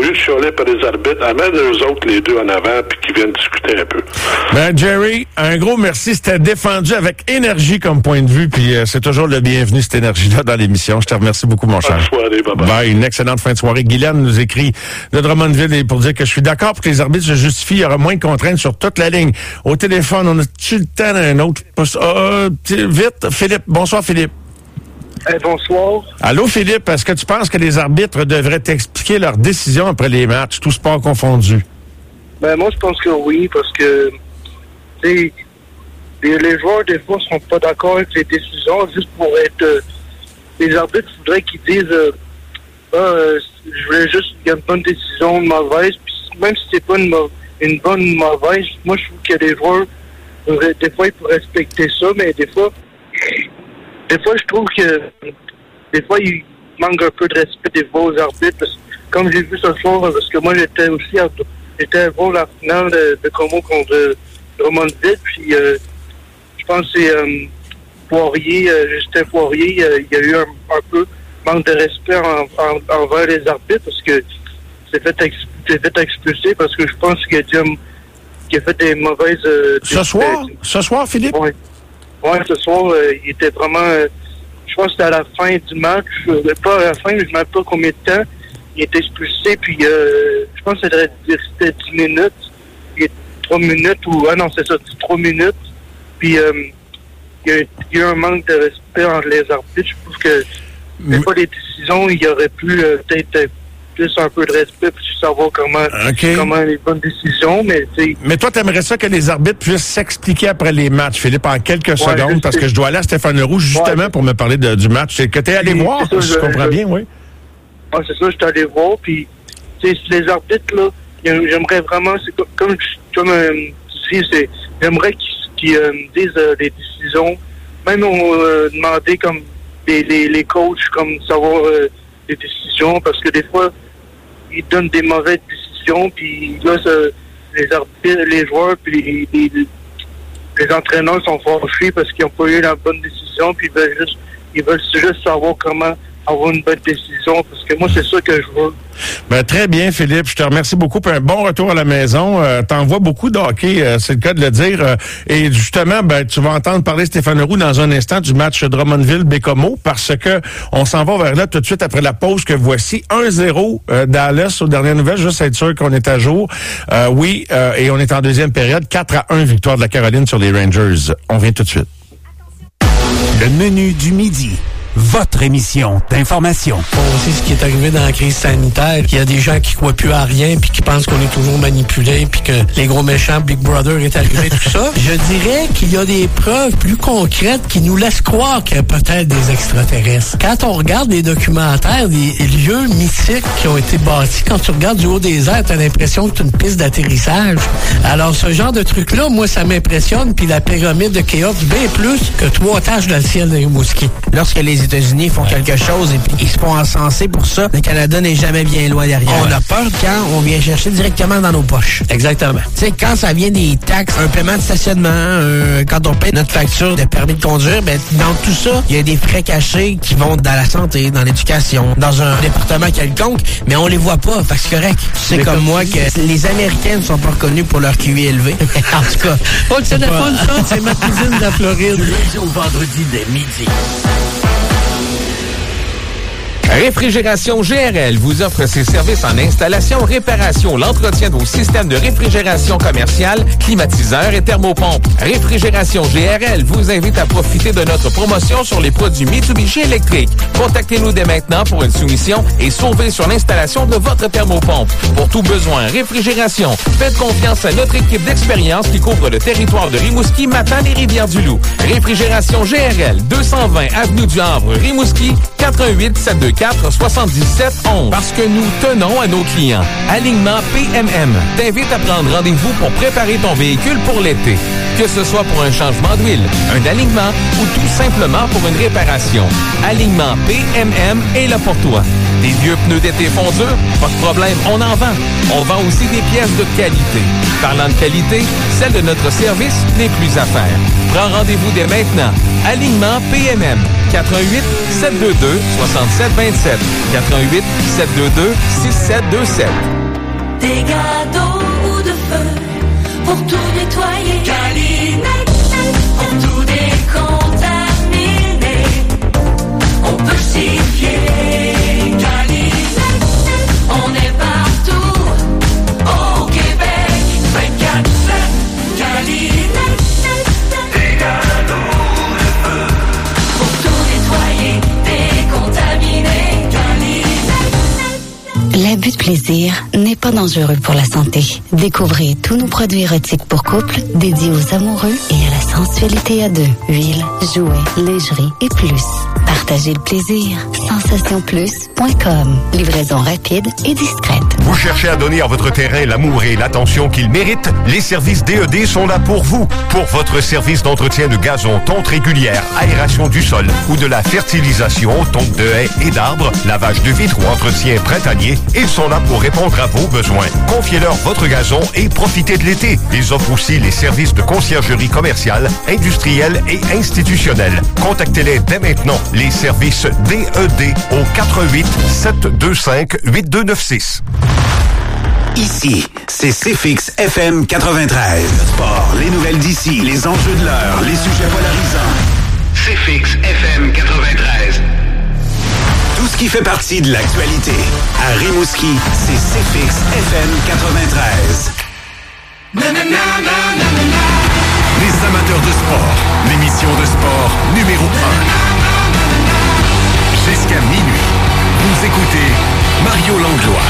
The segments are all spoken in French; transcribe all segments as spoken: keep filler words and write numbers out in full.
vu chialer par les arbitres, amène eux autres les deux en avant puis qu'ils viennent discuter un peu. Ben, Jerry, un gros merci. C'était défendu avec énergie comme point de vue, puis euh, c'est toujours le bienvenu, cette énergie-là, dans l'émission. Je te remercie beaucoup, mon cher. Bonne soirée, bye-bye. Bye, une excellente fin de soirée. Guylaine nous écrit de Drummondville pour dire que je suis d'accord pour que les arbitres se justifient. Il y aura moins de contraintes sur toute la ligne. Au téléphone, on a-tu le temps d'un autre? Euh, vite, Philippe. Bonsoir, Philippe. Hey, bonsoir. Allô, Philippe. Est-ce que tu penses que les arbitres devraient t'expliquer leurs décisions après les matchs, tout sport confondu? Ben, moi, je pense que oui, parce que, tu sais, les, les joueurs, des fois, sont pas d'accord avec les décisions, juste pour être... Euh, les arbitres, il faudrait qu'ils disent euh, ah, euh, je voulais juste qu'il y ait une bonne décision, une mauvaise, puis même si c'est pas une, une bonne ou mauvaise, moi, je trouve que les joueurs, des fois, ils pourraient respecter ça, mais des fois... Des fois, je trouve que des fois, il manque un peu de respect des fois aux arbitres. Parce que, comme j'ai vu ce soir, parce que moi, j'étais aussi à, j'étais voir la finale de, de Como contre Drummondville. Puis, euh, je pense que c'est euh, Poirier, euh, Justin Poirier, euh, il y a eu un, un peu manque de respect en, en, envers les arbitres parce que c'est fait, ex, c'est fait expulser parce que je pense qu'il a, dit, qu'il a fait des mauvaises... Euh, ce soir? Des, ce soir, Philippe? Oui. Oui, ce soir, euh, il était vraiment... Euh, je pense que c'était à la fin du match. Euh, pas à la fin, mais je ne sais pas combien de temps. Il était expulsé, puis euh, je pense que c'était dix minutes. Il y a trois minutes, ou... Ah non, c'est ça, trois minutes. Puis euh, il, y a, il y a un manque de respect entre les arbitres. Je trouve que des fois, les décisions, il y aurait pu euh, peut-être... plus un peu de respect pour savoir comment, okay. comment les bonnes décisions. Mais, mais toi, t'aimerais ça que les arbitres puissent s'expliquer après les matchs, Philippe, en quelques ouais, secondes, parce que je dois aller à Stéphane Leroux justement ouais. pour me parler de, du match. C'est que t'es allé puis, voir, ça, si je, je comprends je, bien, oui. Ah, c'est ça, j'étais allé voir, puis les arbitres, là, j'aimerais vraiment, c'est comme, comme, comme euh, tu dis, c'est, j'aimerais qu'ils, qu'ils euh, disent euh, les décisions, même on euh, demandait comme les, les, les coachs, comme savoir euh, les décisions, parce que des fois, ils donnent des mauvaises décisions, puis là, ça, les arbitres, les joueurs, puis les, les, les entraîneurs sont fâchés parce qu'ils n'ont pas eu la bonne décision, puis ils veulent juste, ils veulent juste savoir comment avoir une bonne décision, parce que moi, c'est ça que je veux. Ben, très bien, Philippe. Je te remercie beaucoup. Puis un bon retour à la maison. Euh, T'en vois beaucoup de hockey, euh, c'est le cas de le dire. Euh, et justement, ben, tu vas entendre parler Stéphane Leroux dans un instant du match Drummondville-Bécomo, parce que on s'en va vers là tout de suite après la pause que voici. un zéro euh, Dallas aux dernières nouvelles, juste être sûr qu'on est à jour. Euh, oui, euh, et on est en deuxième période. quatre à un victoire de la Caroline sur les Rangers. On vient tout de suite. Le menu du midi. Votre émission d'information. On sait ce qui est arrivé dans la crise sanitaire. Il y a des gens qui croient plus à rien puis qui pensent qu'on est toujours manipulé puis que les gros méchants Big Brother est arrivé, tout ça. Je dirais qu'il y a des preuves plus concrètes qui nous laissent croire qu'il y a peut-être des extraterrestres. Quand on regarde des documentaires, des lieux mythiques qui ont été bâtis, quand tu regardes du haut des airs, t'as l'impression que c'est une piste d'atterrissage. Alors, ce genre de truc-là, moi, ça m'impressionne. Puis la pyramide de Khéops, bien plus que trois taches dans le ciel de Rimouski. Lorsque les États-Unis font quelque chose et puis ils se font encenser pour ça, le Canada n'est jamais bien loin derrière. On a peur quand on vient chercher directement dans nos poches. Exactement. Tu sais, quand ça vient des taxes, un paiement de stationnement, un, quand on paye notre facture de permis de conduire, ben dans tout ça, il y a des frais cachés qui vont dans la santé, dans l'éducation, dans un département quelconque, mais on les voit pas, fait que c'est correct. Tu sais comme, comme moi que les Américains ne sont pas reconnus pour leur Q I élevé. En tout cas, oh, c'est pas... fun, ça, c'est ma cousine de la Floride. Lundi au vendredi dès midi. Réfrigération G R L vous offre ses services en installation, réparation, l'entretien de vos systèmes de réfrigération commerciale, climatiseurs et thermopompes. Réfrigération G R L vous invite à profiter de notre promotion sur les produits Mitsubishi électriques. Contactez-nous dès maintenant pour une soumission et sauvez sur l'installation de votre thermopompe. Pour tout besoin réfrigération, faites confiance à notre équipe d'expérience qui couvre le territoire de Rimouski, Matane et Rivière-du-Loup. Réfrigération G R L, deux cent vingt avenue du Havre, Rimouski, quatre un huit sept deux quatre soixante-dix-sept onze. Parce que nous tenons à nos clients. Alignement P M M t'invite à prendre rendez-vous pour préparer ton véhicule pour l'été. Que ce soit pour un changement d'huile, un alignement ou tout simplement pour une réparation. Alignement P M M est là pour toi. Des vieux pneus d'été font dur? Pas de problème, on en vend. On vend aussi des pièces de qualité. Parlant de qualité, celle de notre service n'est plus à faire. Prends rendez-vous dès maintenant. Alignement P M M. quatre un huit, sept deux deux, six sept deux sept. quatre un huit, sept deux deux, six sept deux sept. Des gâteaux ou de feu pour tout nettoyer. Galinette, pour tout décontaminer. On peut s'y fier. Galinette, on est partout au Québec. vingt-quatre sept, Galinette, des gâteaux de feu pour tout nettoyer, décontaminer. L'abus de plaisir n'est pas dangereux pour la santé. Découvrez tous nos produits érotiques pour couple dédiés aux amoureux et à la sensualité à deux. Huile, jouets, lingerie et plus. Partagez le plaisir. sensation plus point com. Livraison rapide et discrète. Vous cherchez à donner à votre terrain l'amour et l'attention qu'il mérite? Les services D E D sont là pour vous. Pour votre service d'entretien de gazon, tonte régulière, aération du sol ou de la fertilisation, tonte de haies et d'arbres, lavage de vitres ou entretien printanier, ils sont là pour répondre à vos besoins. Confiez-leur votre gazon et profitez de l'été. Ils offrent aussi les services de conciergerie commerciale, industrielle et institutionnelle. Contactez-les dès maintenant. Les services D E D au quatre un huit, sept deux cinq, huit deux neuf six. Ici, c'est C-Fix F M quatre-vingt-treize. Le sport, les nouvelles d'ici, les enjeux de l'heure, les sujets polarisants. C-Fix F M quatre-vingt-treize. Tout ce qui fait partie de l'actualité. À Rimouski, c'est C-Fix F M quatre-vingt-treize. Les amateurs de sport, l'émission de sport numéro un. Jusqu'à minuit, vous écoutez Mario Langlois.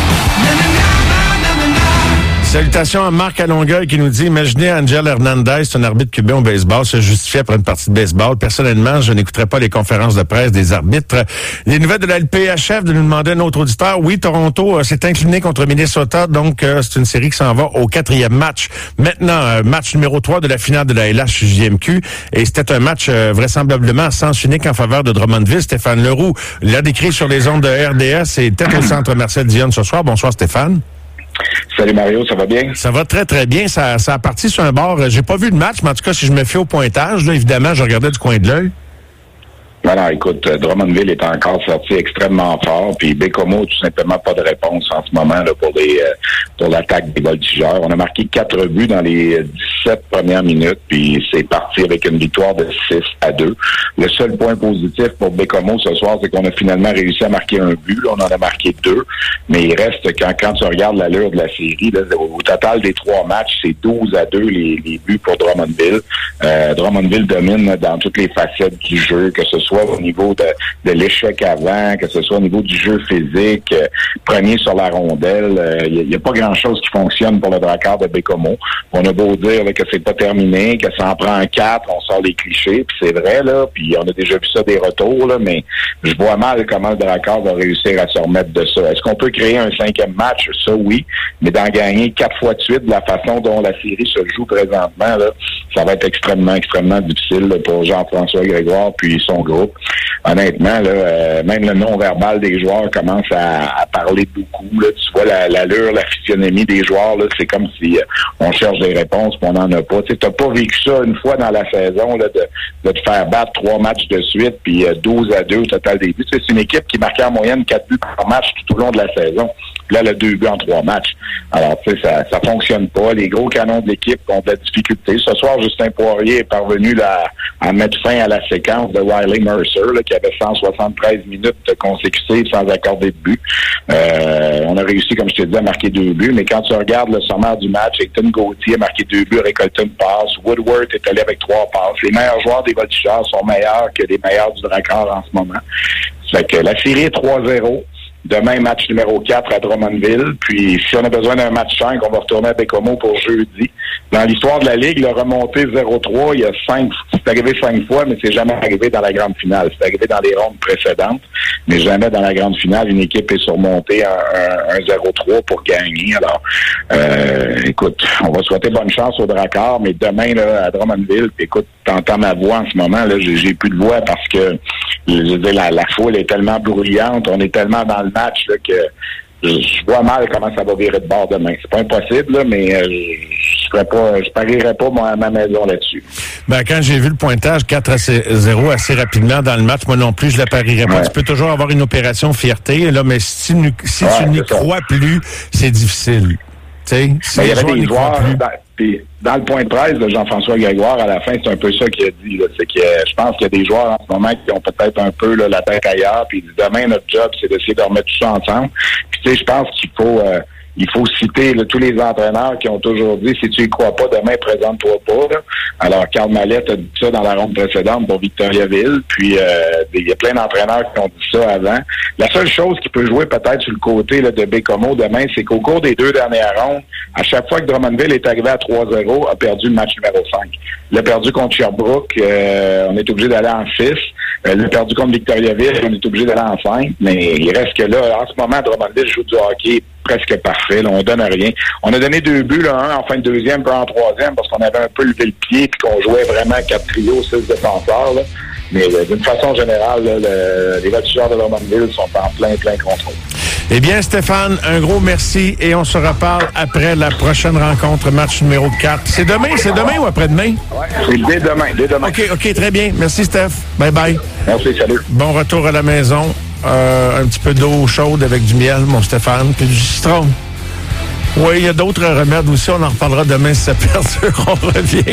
Salutations à Marc à Longueuil qui nous dit « Imaginez Angel Hernandez, c'est un arbitre cubain au baseball, se justifier après une partie de baseball. Personnellement, je n'écouterai pas les conférences de presse des arbitres. » Les nouvelles de la L P H F de nous demander un autre auditeur. Oui, Toronto euh, s'est incliné contre Minnesota, donc euh, c'est une série qui s'en va au quatrième match. Maintenant, euh, match numéro trois de la finale de la L H J M Q. Et c'était un match euh, vraisemblablement à sens unique en faveur de Drummondville. Stéphane Leroux l'a décrit sur les ondes de R D S et était au centre Marcel Dionne ce soir. Bonsoir Stéphane. Salut Mario, ça va bien? Ça va très très bien. Ça, ça a parti sur un bord. J'ai pas vu le match, mais en tout cas, si je me fie au pointage, là, évidemment, je regardais du coin de l'œil. Voilà, écoute, Drummondville est encore sorti extrêmement fort, puis Bécomo, tout simplement pas de réponse en ce moment là, pour les euh, pour l'attaque des voltigeurs. On a marqué quatre buts dans les dix-sept premières minutes, puis c'est parti avec une victoire de six à deux. Le seul point positif pour Bécomo ce soir, c'est qu'on a finalement réussi à marquer un but. Là, on en a marqué deux, mais il reste, quand, quand tu regardes l'allure de la série, là, au, au total des trois matchs, c'est douze à deux les, les buts pour Drummondville. Euh, Drummondville domine dans toutes les facettes du jeu, que ce soit soit au niveau de, de l'échec avant, que ce soit au niveau du jeu physique, euh, premier sur la rondelle. Il euh, n'y a, a pas grand-chose qui fonctionne pour le Drakkar de Bécomo. On a beau dire là, que c'est pas terminé, que ça en prend quatre, on sort les clichés, puis c'est vrai, là, puis on a déjà vu ça des retours, là, mais je vois mal comment le Drakkar va réussir à se remettre de ça. Est-ce qu'on peut créer un cinquième match? Ça, oui, mais d'en gagner quatre fois de suite de la façon dont la série se joue présentement, là, ça va être extrêmement, extrêmement difficile là, pour Jean-François Grégoire puis son groupe. Honnêtement, là, euh, même le non-verbal des joueurs commence à, à parler beaucoup. Là. Tu vois la, l'allure, la physionomie des joueurs, là, c'est comme si euh, on cherche des réponses puis on n'en a pas. Tu n'as pas vécu ça une fois dans la saison, là, de, de te faire battre trois matchs de suite puis euh, douze à deux au total des buts. C'est une équipe qui marquait en moyenne quatre buts par match tout au long de la saison. Là, elle a deux buts en trois matchs. Alors, tu sais, ça, ça fonctionne pas. Les gros canons de l'équipe ont de la difficulté. Ce soir, Justin Poirier est parvenu là, à mettre fin à la séquence de Riley Mercer, là, qui avait cent soixante-treize minutes consécutives sans accorder de but. Euh, on a réussi, comme je te dis, à marquer deux buts. Mais quand tu regardes le sommaire du match, Ayton Gauthier a marqué deux buts, récolté une passe. Woodward est allé avec trois passes. Les meilleurs joueurs des Voltigeurs sont meilleurs que les meilleurs du Drakkar en ce moment. Fait que la série est trois zéro. Demain, match numéro quatre à Drummondville. Puis, si on a besoin d'un match cinq, on va retourner à Bécomo pour jeudi. Dans l'histoire de la Ligue, le remonté zéro trois, il y a cinq, c'est arrivé cinq fois, mais c'est jamais arrivé dans la grande finale. C'est arrivé dans les rondes précédentes, mais jamais dans la grande finale, une équipe est surmontée à un zéro trois pour gagner. Alors, euh, écoute, on va souhaiter bonne chance au Drakkar, mais demain, là, à Drummondville, puis écoute, t'entends ma voix en ce moment, là, j'ai, j'ai plus de voix parce que, je veux dire, la, la foule est tellement bruyante, on est tellement dans le match là, que je vois mal comment ça va virer de bord demain. C'est pas impossible, là, mais euh, je ferais pas, je parierais pas moi, à ma maison là-dessus. Ben, quand j'ai vu le pointage quatre à zéro assez rapidement dans le match, moi non plus, je ne la parierais pas. Ouais. Tu peux toujours avoir une opération fierté, là, mais si, si ouais, tu n'y crois plus, c'est difficile. Tu sais, si il y avait des joueurs, dans, puis, dans le point de presse de Jean-François Grégoire, à la fin, c'est un peu ça qu'il a dit. Là, c'est que je pense qu'il y a des joueurs en ce moment qui ont peut-être un peu là, la tête ailleurs, puis demain, notre job, c'est d'essayer de remettre tout ça ensemble. Puis tu sais, je pense qu'il faut... Euh, Il faut citer là, tous les entraîneurs qui ont toujours dit « Si tu y crois pas, demain, présente-toi pas. » Alors, Karl Mallette a dit ça dans la ronde précédente pour Victoriaville. Puis, euh, il y a plein d'entraîneurs qui ont dit ça avant. La seule chose qui peut jouer peut-être sur le côté là, de Bécomo demain, c'est qu'au cours des deux dernières rondes, à chaque fois que Drummondville est arrivé à trois zéro, a perdu le match numéro cinq. Il a perdu contre Sherbrooke. Euh, on est obligé d'aller en six. Euh, il a perdu contre Victoriaville. On est obligé d'aller en cinq. Mais il reste que là, en ce moment, Drummondville joue du hockey presque parfait. Là, on donne rien. On a donné deux buts, là, un en fin de deuxième, puis un en troisième, parce qu'on avait un peu levé le pied, puis qu'on jouait vraiment quatre trios, six défenseurs. Là. Mais euh, d'une façon générale, là, le, les voltigeurs de Drummondville sont en plein, plein contrôle. Eh bien, Stéphane, un gros merci et on se reparle après la prochaine rencontre, match numéro quatre. C'est demain, c'est demain ou après-demain? Oui, c'est dès demain, dès demain. OK, OK, très bien. Merci, Steph. Bye-bye. Merci, salut. Bon retour à la maison. Euh, un petit peu d'eau chaude avec du miel, mon Stéphane, puis du citron. Oui, il y a d'autres remèdes aussi. On en reparlera demain si ça perdure. On revient.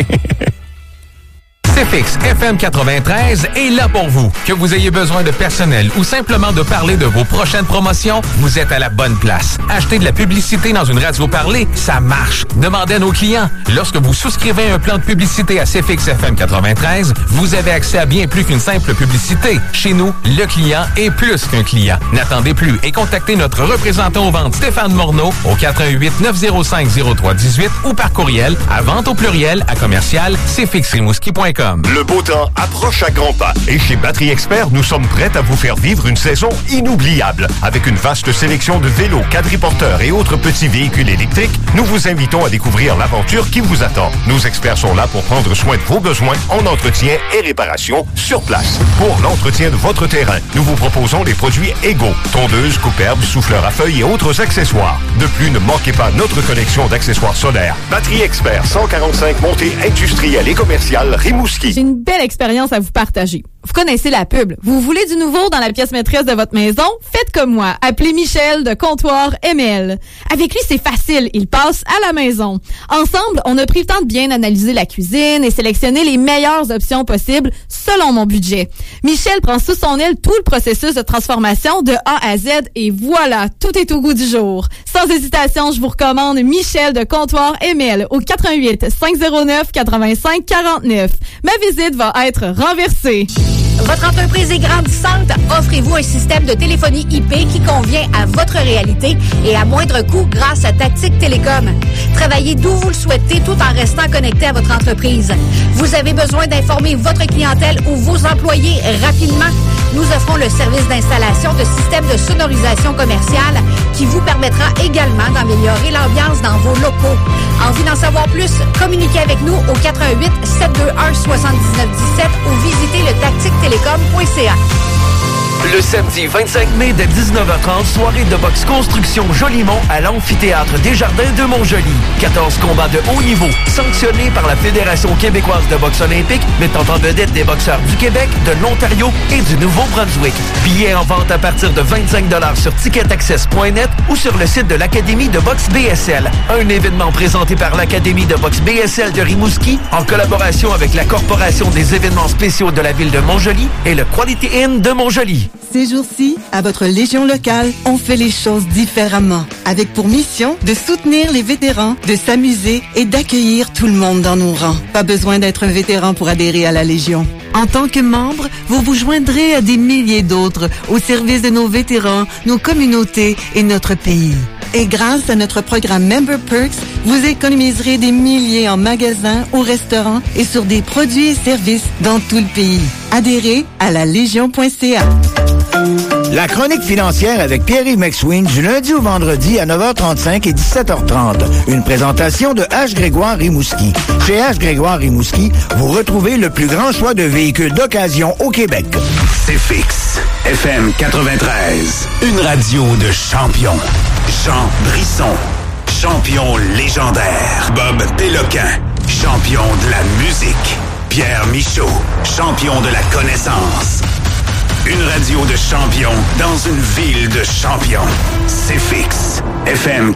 C F X F M quatre-vingt-treize est là pour vous. Que vous ayez besoin de personnel ou simplement de parler de vos prochaines promotions, vous êtes à la bonne place. Acheter de la publicité dans une radio parlée, ça marche. Demandez à nos clients. Lorsque vous souscrivez un plan de publicité à C F X F M quatre-vingt-treize, vous avez accès à bien plus qu'une simple publicité. Chez nous, le client est plus qu'un client. N'attendez plus et contactez notre représentant aux ventes Stéphane Morneau au quatre un huit neuf zéro cinq zéro trois un huit ou par courriel à vente au pluriel à commercial c f x rimouski point com. Le beau temps approche à grands pas et chez Batterie Expert, nous sommes prêts à vous faire vivre une saison inoubliable. Avec une vaste sélection de vélos, quadriporteurs et autres petits véhicules électriques, nous vous invitons à découvrir l'aventure qui vous attend. Nos experts sont là pour prendre soin de vos besoins en entretien et réparation sur place. Pour l'entretien de votre terrain, nous vous proposons les produits égaux, tondeuses, coupe-herbes, souffleurs à feuilles et autres accessoires. De plus, ne manquez pas notre collection d'accessoires solaires. Batterie Expert, cent quarante-cinq montée industrielle et commerciale, Rimouski. J'ai une belle expérience à vous partager. Vous connaissez la pub. Vous voulez du nouveau dans la pièce maîtresse de votre maison? Faites comme moi. Appelez Michel de Comptoir M L. Avec lui, c'est facile. Il passe à la maison. Ensemble, on a pris le temps de bien analyser la cuisine et sélectionner les meilleures options possibles selon mon budget. Michel prend sous son aile tout le processus de transformation de A à Z et voilà, tout est au goût du jour. Sans hésitation, je vous recommande Michel de Comptoir M L au quatre un huit cinq zéro neuf quatre-vingt-cinq quarante-neuf. Ma visite va être renversée. Votre entreprise est grandissante? Offrez-vous un système de téléphonie I P qui convient à votre réalité et à moindre coût grâce à Tactique Télécom. Travaillez d'où vous le souhaitez tout en restant connecté à votre entreprise. Vous avez besoin d'informer votre clientèle ou vos employés rapidement? Nous offrons le service d'installation de systèmes de sonorisation commerciale qui vous permettra également d'améliorer l'ambiance dans vos locaux. Envie d'en savoir plus? Communiquez avec nous au quatre un huit sept deux un sept neuf un sept ou visitez le tactique télécom point c a. Le samedi vingt-cinq mai dès dix-neuf heures trente, soirée de boxe construction Jolimont à l'amphithéâtre Desjardins de Montjoly. quatorze combats de haut niveau, sanctionnés par la Fédération québécoise de boxe olympique, mettant en vedette des boxeurs du Québec, de l'Ontario et du Nouveau-Brunswick. Billets en vente à partir de vingt-cinq dollars sur ticket access point net ou sur le site de l'Académie de boxe B S L. Un événement présenté par l'Académie de boxe B S L de Rimouski en collaboration avec la Corporation des événements spéciaux de la ville de Montjoly et le Quality Inn de Montjoly. Ces jours-ci, à votre Légion locale, on fait les choses différemment. Avec pour mission de soutenir les vétérans, de s'amuser et d'accueillir tout le monde dans nos rangs. Pas besoin d'être un vétéran pour adhérer à la Légion. En tant que membre, vous vous joindrez à des milliers d'autres au service de nos vétérans, nos communautés et notre pays. Et grâce à notre programme Member Perks, vous économiserez des milliers en magasins, au restaurant et sur des produits et services dans tout le pays. Adhérez à la légion point c a. La chronique financière avec Pierre-Yves McSween du lundi au vendredi à neuf heures trente-cinq et dix-sept heures trente. Une présentation de H. Grégoire Rimouski. Chez H. Grégoire Rimouski, vous retrouvez le plus grand choix de véhicules d'occasion au Québec. C'est fixe. F M quatre-vingt-treize. Une radio de champion. Jean Brisson. Champion légendaire. Bob Péloquin. Champion de la musique. Pierre Michaud, champion de la connaissance. Une radio de champions dans une ville de champions. C'est fixe. F M